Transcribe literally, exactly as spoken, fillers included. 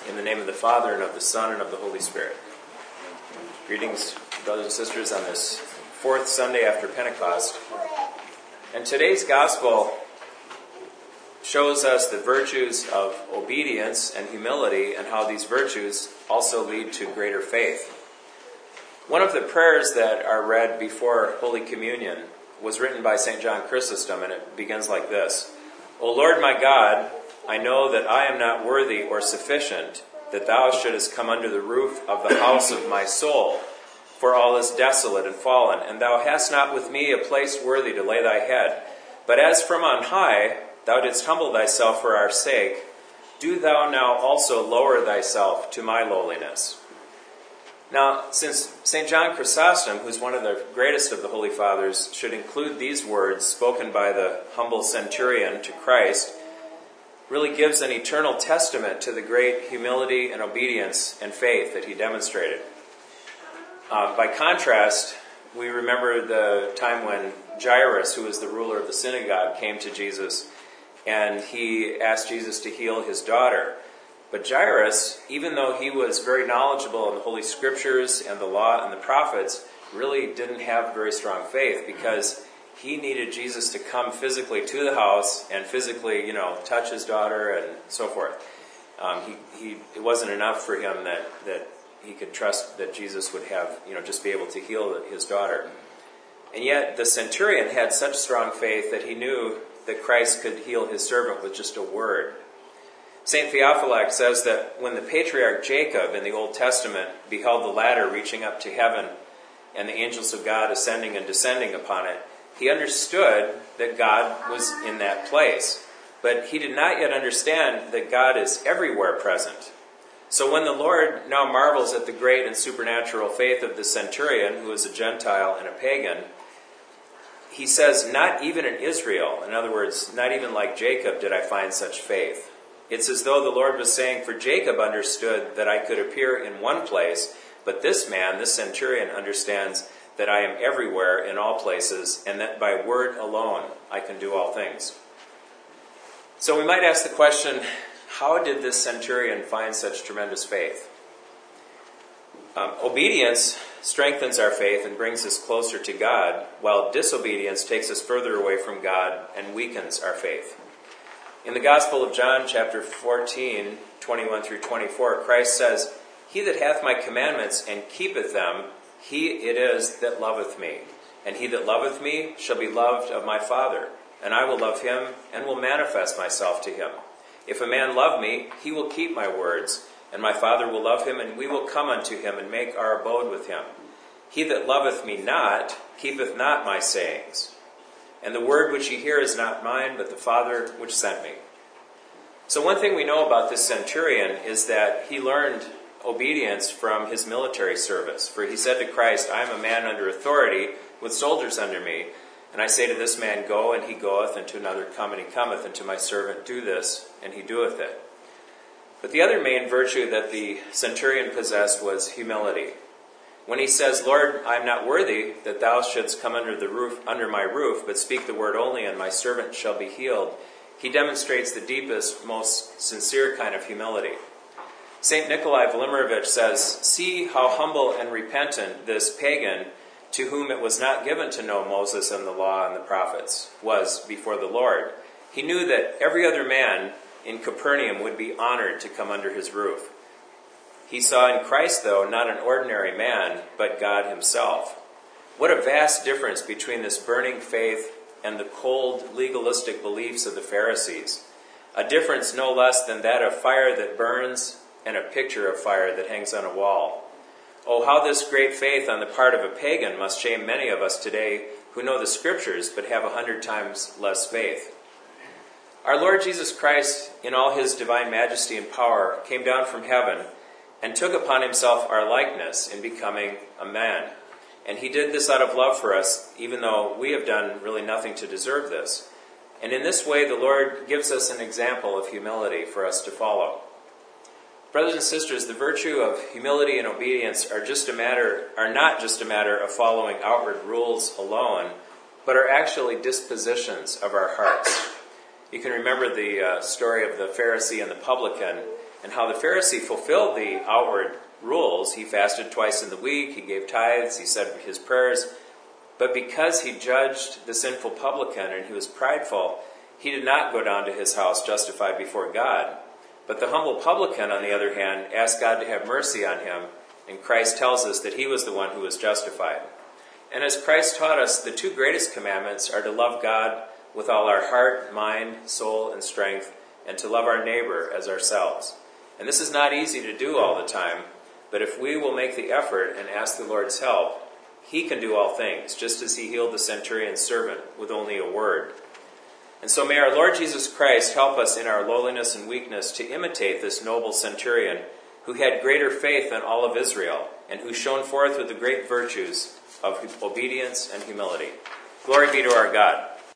In the name of the Father, and of the Son, and of the Holy Spirit. Greetings, brothers and sisters, on this fourth Sunday after Pentecost. And today's Gospel shows us the virtues of obedience and humility, and how these virtues also lead to greater faith. One of the prayers that are read before Holy Communion was written by Saint John Chrysostom, and it begins like this: O Lord my God, I know that I am not worthy or sufficient that thou shouldest come under the roof of the house of my soul, for all is desolate and fallen, and thou hast not with me a place worthy to lay thy head. But as from on high thou didst humble thyself for our sake, do thou now also lower thyself to my lowliness. Now, since Saint John Chrysostom, who's one of the greatest of the Holy Fathers, should include these words spoken by the humble centurion to Christ, really gives an eternal testament to the great humility and obedience and faith that he demonstrated. Uh, by contrast, we remember the time when Jairus, who was the ruler of the synagogue, came to Jesus, and he asked Jesus to heal his daughter. But Jairus, even though he was very knowledgeable in the Holy Scriptures and the law and the prophets, really didn't have very strong faith, because he needed Jesus to come physically to the house and physically, you know, touch his daughter and so forth. Um, he, he, it wasn't enough for him that, that he could trust that Jesus would have, you know, just be able to heal his daughter. And yet the centurion had such strong faith that he knew that Christ could heal his servant with just a word. Saint Theophylact says that when the patriarch Jacob in the Old Testament beheld the ladder reaching up to heaven and the angels of God ascending and descending upon it, he understood that God was in that place, but he did not yet understand that God is everywhere present. So when the Lord now marvels at the great and supernatural faith of the centurion, who is a Gentile and a pagan, he says, not even in Israel, in other words, not even like Jacob did I find such faith. It's as though the Lord was saying, for Jacob understood that I could appear in one place, but this man, this centurion, understands that I am everywhere in all places, and that by word alone I can do all things. So we might ask the question, how did this centurion find such tremendous faith? Um, obedience strengthens our faith and brings us closer to God, while disobedience takes us further away from God and weakens our faith. In the Gospel of John, chapter fourteen, twenty-one through twenty-four, Christ says, He that hath my commandments and keepeth them, he it is that loveth me. And he that loveth me shall be loved of my Father. And I will love him, and will manifest myself to him. If a man love me, he will keep my words. And my Father will love him, and we will come unto him, and make our abode with him. He that loveth me not, keepeth not my sayings. And the word which ye hear is not mine, but the Father which sent me. So one thing we know about this centurion is that he learned obedience from his military service. For he said to Christ, I am a man under authority, with soldiers under me. And I say to this man, go, and he goeth, and to another, come, and he cometh, and to my servant, do this, and he doeth it. But the other main virtue that the centurion possessed was humility. When he says, Lord, I am not worthy that thou shouldst come under the roof, under my roof, but speak the word only, and my servant shall be healed, he demonstrates the deepest, most sincere kind of humility. Saint Nikolai Vladimirovich says, see how humble and repentant this pagan, to whom it was not given to know Moses and the law and the prophets, was before the Lord. He knew that every other man in Capernaum would be honored to come under his roof. He saw in Christ, though, not an ordinary man, but God himself. What a vast difference between this burning faith and the cold, legalistic beliefs of the Pharisees. A difference no less than that of fire that burns and a picture of fire that hangs on a wall. Oh, how this great faith on the part of a pagan must shame many of us today who know the Scriptures but have a hundred times less faith. Our Lord Jesus Christ, in all his divine majesty and power, came down from heaven and took upon himself our likeness in becoming a man. And he did this out of love for us, even though we have done really nothing to deserve this. And in this way, the Lord gives us an example of humility for us to follow. Brothers and sisters, the virtue of humility and obedience are just a matter, are not just a matter of following outward rules alone, but are actually dispositions of our hearts. You can remember the uh, story of the Pharisee and the publican. and how the Pharisee fulfilled the outward rules. He fasted twice in the week, he gave tithes, he said his prayers, but because he judged the sinful publican and he was prideful, he did not go down to his house justified before God. But the humble publican, on the other hand, asked God to have mercy on him, and Christ tells us that he was the one who was justified. And as Christ taught us, the two greatest commandments are to love God with all our heart, mind, soul, and strength, and to love our neighbor as ourselves. And this is not easy to do all the time, but if we will make the effort and ask the Lord's help, he can do all things, just as he healed the centurion's servant with only a word. And so may our Lord Jesus Christ help us in our lowliness and weakness to imitate this noble centurion who had greater faith than all of Israel and who shone forth with the great virtues of obedience and humility. Glory be to our God.